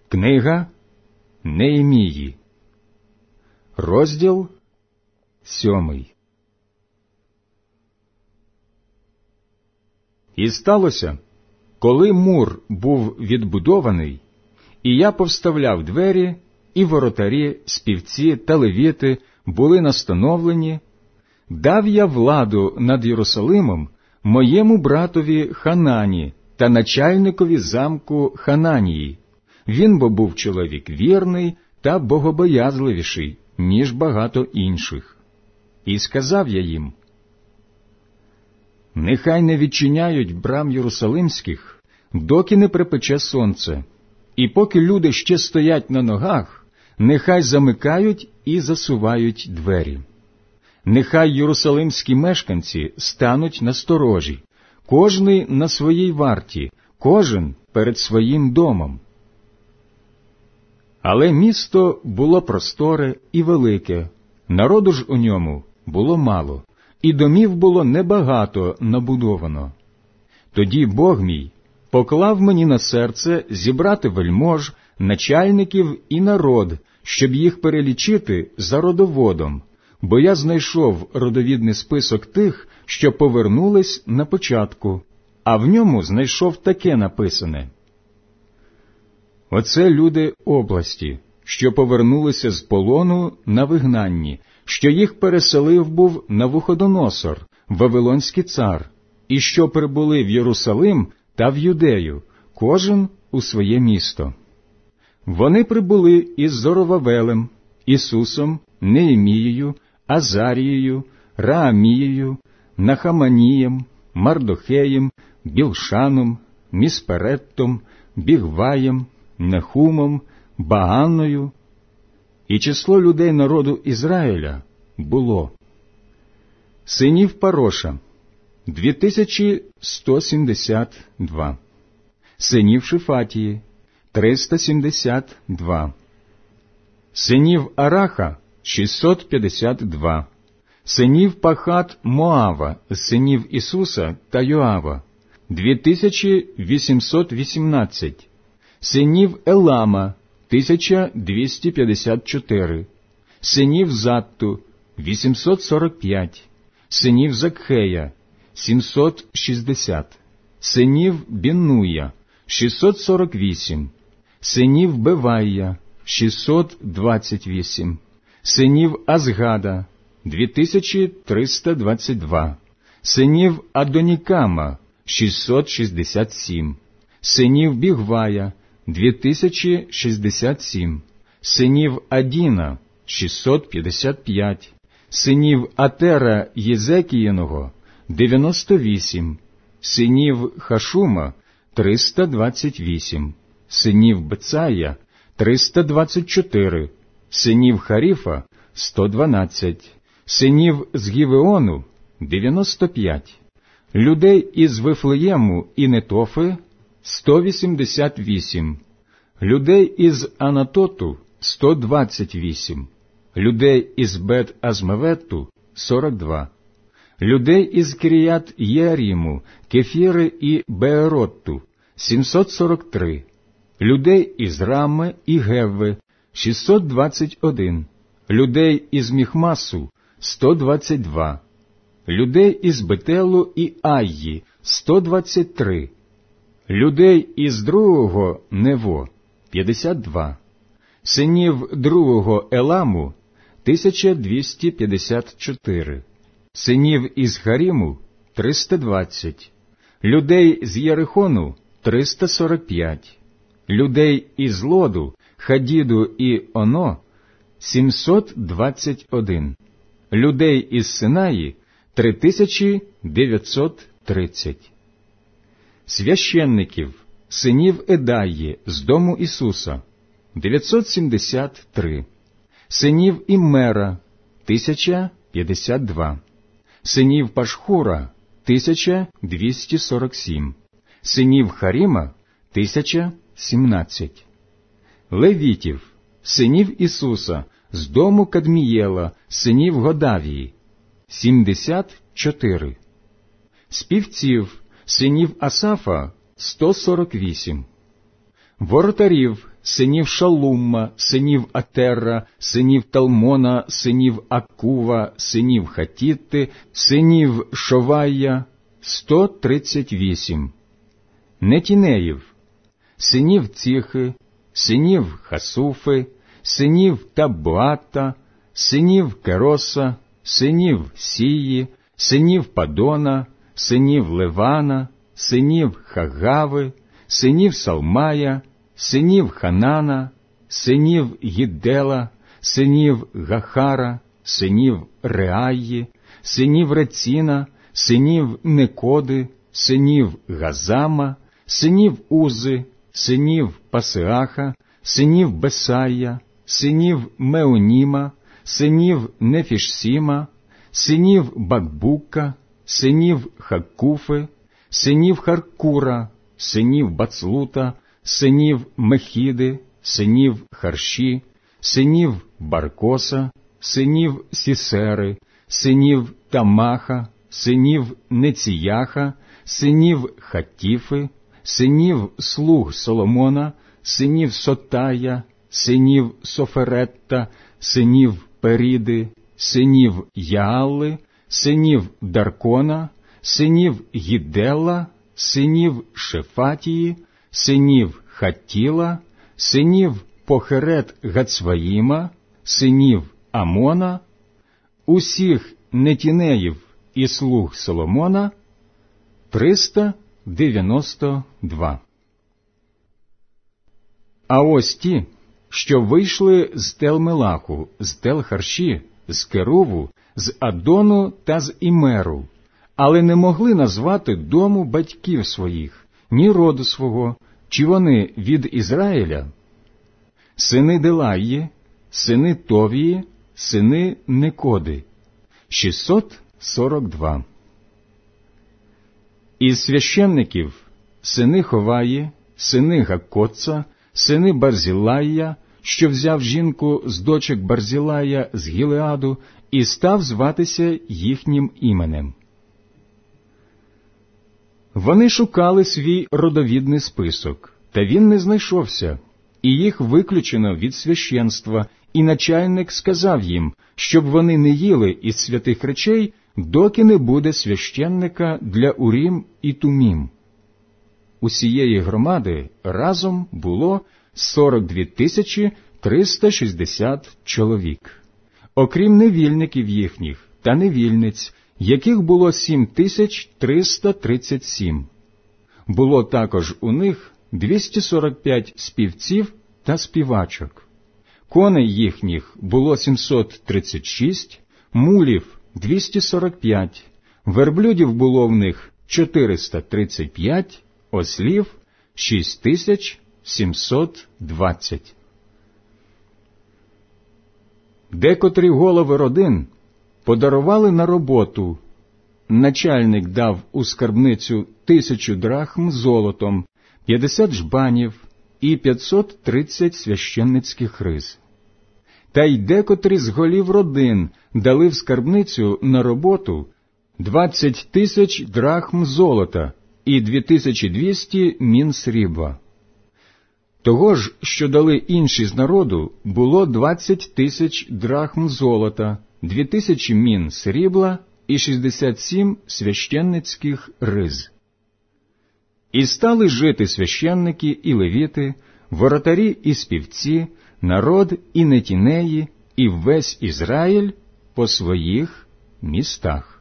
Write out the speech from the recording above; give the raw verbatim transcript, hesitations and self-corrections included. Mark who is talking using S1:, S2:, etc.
S1: Книга Неємії, розділ сьомий. І сталося, коли мур був відбудований, і я повставляв двері, і воротарі, співці та левіти були настановлені, дав я владу над Єрусалимом моєму братові Ханані та начальникові замку Хананії. Він бо був чоловік вірний та богобоязливіший, ніж багато інших. І сказав я їм: нехай не відчиняють брам Єрусалимських, доки не припече сонце, і поки люди ще стоять на ногах, нехай замикають і засувають двері. Нехай єрусалимські мешканці стануть на сторожі, кожний на своїй варті, кожен перед своїм домом. Але місто було просторе і велике, народу ж у ньому було мало, і домів було небагато набудовано. Тоді Бог мій поклав мені на серце зібрати вельмож, начальників і народ, щоб їх перелічити за родоводом, бо я знайшов родовідний список тих, що повернулись на початку, а в ньому знайшов таке написане: оце люди області, що повернулися з полону на вигнанні, що їх переселив був Навуходоносор, вавилонський цар, і що прибули в Єрусалим та в Юдею, кожен у своє місто. Вони прибули із Зоровавелем, Ісусом, Неємією, Азарією, Раамією, Нахаманієм, Мардохеєм, Білшаном, Міспереттом, Бігваєм, Нехумом, Баанною. І число людей народу Ізраїля було: синів Пароша – дві тисячі сто сімдесят два, синів Шифатії – триста сімдесят два, синів Араха – шістсот п'ятдесят два, синів Пахат Моава з синів Ісуса та Йоава – дві тисячі вісімсот вісімнадцять, синів Елама – тисяча двісті п'ятдесят чотири, синів Затту – вісімсот сорок п'ять, синів Закхея – сімсот шістдесят, синів Біннуя – шістсот сорок вісім, синів Бевая – шістсот двадцять вісім, синів Азгада – дві тисячі триста двадцять два, синів Адонікама – шістсот шістдесят сім, синів Бігвая – дві тисячі шістдесят сім, синів Адіна – шістсот п'ятдесят п'ять, синів Атера Єзекіїного – дев'яносто вісім, синів Хашума – триста двадцять вісім, синів Бецая – триста двадцять чотири, синів Харіфа – сто дванадцять, синів з Гівеону – дев'яносто п'ять, людей із Вифлеєму і Нетофи – сто вісімдесят вісім, людей із Анатоту – сто двадцять вісім, людей із Бет-Азмаветту – сорок два, людей із Кіріят Єаріму, Кефіри і Бееротту – сімсот сорок три, людей із Рами і Гевви – шістсот двадцять один, людей із Міхмасу – сто двадцять два, людей із Бетелу і Айї – сто двадцять три, людей із другого Нево – п'ятдесят два, синів другого Еламу – тисяча двісті п'ятдесят чотири, синів із Харіму – триста двадцять, людей з Єрихону – триста сорок п'ять, людей із Лоду, Хадіду і Оно – сімсот двадцять один, людей із Синаї – три тисячі дев'ятсот тридцять. Священників, синів Едаї з дому Ісуса – дев'ятсот сімдесят три, синів Іммера – тисяча п'ятдесят два, синів Пашхура – тисяча двісті сорок сім, синів Харіма – тисяча сімнадцять, левітів, синів Ісуса з дому Кадмієла, синів Годавії – сімдесят чотири, співців, синів Асафа – сто сорок вісім, воротарів, синів Шалумма, синів Атерра, синів Талмона, синів Акува, синів Хатітти, синів Шовая, сто тридцять вісім. Нетінеїв, синів Ціхи, синів Хасуфи, синів Таббоата, синів Кероса, синів Сії, синів Падона, синів Левана, синів Хагави, синів Салмая, синів Ханана, синів Гіддела, синів Гахара, синів Реаї, синів Реціна, синів Некоди, синів Газама, синів Узи, синів Пасеаха, синів Бесая, синів Меоніма, синів Нефішсіма, синів Бакбука, синів Хаккуфи, синів Харкура, синів Бацлута, синів Мехіди, синів Харші, синів Баркоса, синів Сісери, синів Тамаха, синів Неціяха, синів Хатіфи, синів слуг Соломона, синів Сотая, синів Соферетта, синів Періди, синів Яалли, синів Даркона, синів Гіддела, синів Шефатії, синів Хаттіла, синів Похерет Гацваїма, синів Амона, усіх нетінеїв і слуг Соломона триста дев'яносто два. А ось ті, що вийшли з Тел-Мелаху, з Тел-Харші, з Керуву, з Адону та з Імеру, але не могли назвати дому батьків своїх, ні роду свого, чи вони від Ізраїля, сини Делаї, сини Товії, сини Некоди, шістсот сорок два. Із священників сини Ховаї, сини Гаккоца, сини Барзілая, що взяв жінку з дочок Барзілая з Гілеаду і став зватися їхнім іменем. Вони шукали свій родовідний список, та він не знайшовся, і їх виключено від священства, і начальник сказав їм, щоб вони не їли із святих речей, доки не буде священника для Урім і Тумім. Усієї громади разом було сорок дві тисячі триста шістдесят чоловік, окрім невільників їхніх та невільниць, яких було сім тисяч триста тридцять сім. Було також у них двісті сорок п'ять співців та співачок. Коней їхніх було сімсот тридцять шість, мулів двісті сорок п'ять, верблюдів було в них чотириста тридцять п'ять, ослів шість тисяч сімсот двадцять. Декотрі голови родин подарували на роботу. Начальник дав у скарбницю тисячу драхм золотом, п'ятдесят жбанів і п'ятсот тридцять священницьких риз. Та й декотрі з голів родин дали в скарбницю на роботу двадцять тисяч драхм золота і дві тисячі двісті мін срібла. Того ж, що дали інші з народу, було двадцять тисяч драхм золота, дві тисячі мін срібла і шістдесят сім священницьких риз. І стали жити священники і левіти, воротарі і співці, народ і нетінеї, і весь Ізраїль по своїх містах.